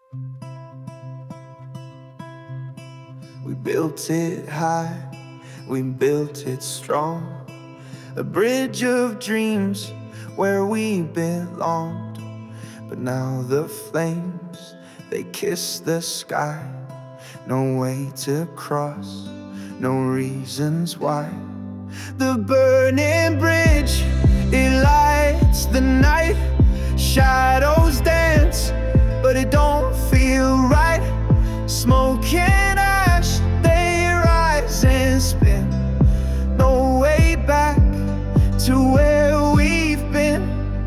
We built it high, we built it strong, a bridge of dreams where we belonged. But now the flames, they kiss the sky. No way to cross, no reasons why. The burning bridge, it lights the night. Shadows dance, but it don't feel right. Smoke and ash, they rise and spin. No way back to where we've been.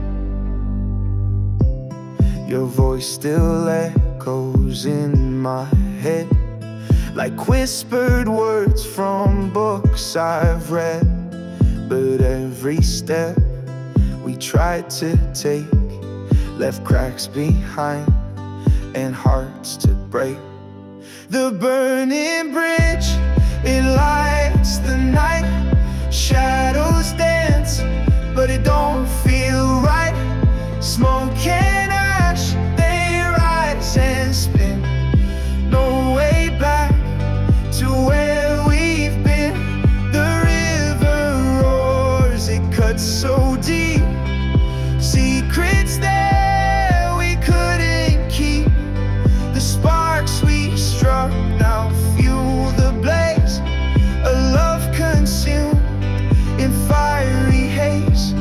Your voice still echoes in my head, like whispered words from books I've read. But every step we tried to take left cracks behind and hearts to break. The burning bridge, it lights the night. Shadows dance, but it don't feel right. Smoke and ash, they rise and spin. No way back to where we've been. The river roars, it cuts so deep. Secrets there we couldn't keep. The sparks we struck now fuel the blaze. A love consumed in fiery haze.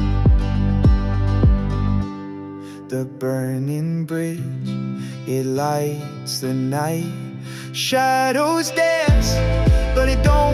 The burning bridge, it lights the night. Shadows dance, but it don't